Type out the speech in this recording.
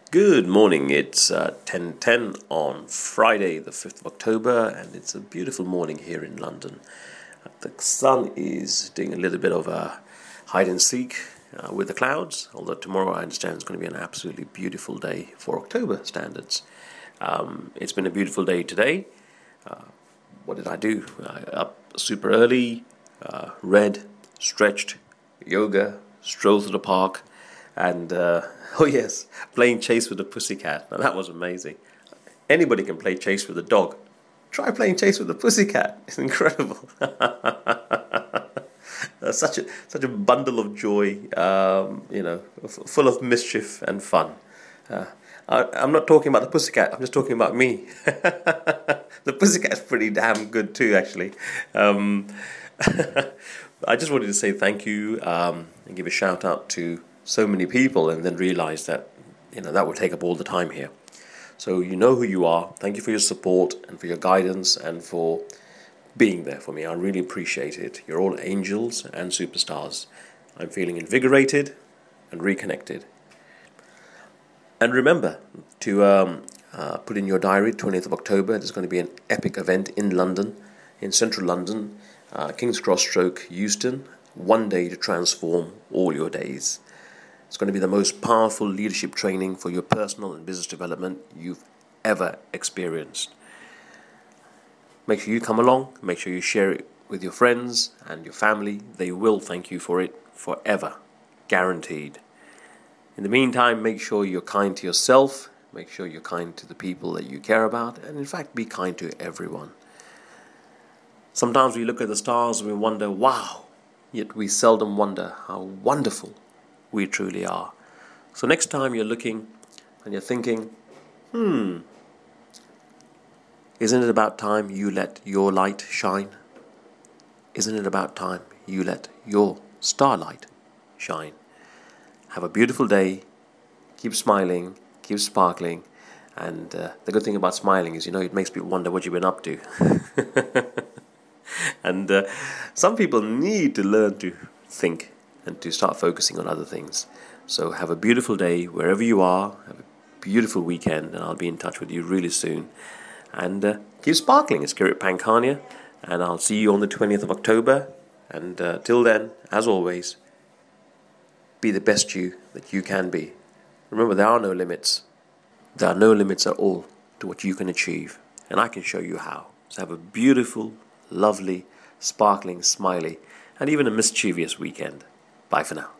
Good morning. It's 10:10 on Friday, the 5th of October, and it's a beautiful morning here in London. The sun is doing a little bit of a hide and seek with the clouds, although tomorrow I understand it's going to be an absolutely beautiful day for October standards. It's been a beautiful day today. What did I do? Up super early, read, stretched, yoga, strolled to the park, and oh yes, playing chase with the pussycat. Now that was amazing. Anybody can play chase with a dog. Try playing chase with a pussycat. It's incredible. Such a bundle of joy. Full of mischief and fun. I'm not talking about the pussycat. I'm just talking about me. The pussycat's pretty damn good too, actually. I just wanted to say thank you and give a shout out to so many people, and then realize that that will take up all the time here. So you know who you are. Thank you for your support and for your guidance and for being there for me. I really appreciate it. You're all angels and superstars. I'm feeling invigorated and reconnected. And remember to put in your diary, 20th of October, there's going to be an epic event in London, in central London, King's Cross stroke Euston, one day to transform all your days. It's going to be the most powerful leadership training for your personal and business development you've ever experienced. Make sure you come along. Make sure you share it with your friends and your family. They will thank you for it forever. Guaranteed. In the meantime, make sure you're kind to yourself. Make sure you're kind to the people that you care about. And in fact, be kind to everyone. Sometimes we look at the stars and we wonder, wow. Yet we seldom wonder how wonderful we truly are. So next time you're looking and you're thinking, isn't it about time you let your light shine? Isn't it about time you let your starlight shine? Have a beautiful day. Keep smiling. Keep sparkling. And the good thing about smiling is, it makes people wonder what you've been up to. And some people need to learn to think and to start focusing on other things. So have a beautiful day wherever you are. Have a beautiful weekend, and I'll be in touch with you really soon. And keep sparkling. It's Kirit Pankhania, and I'll see you on the 20th of October. And till then, as always, be the best you that you can be. Remember, there are no limits. There are no limits at all to what you can achieve, and I can show you how. So have a beautiful, lovely, sparkling, smiley, and even a mischievous weekend. Bye for now.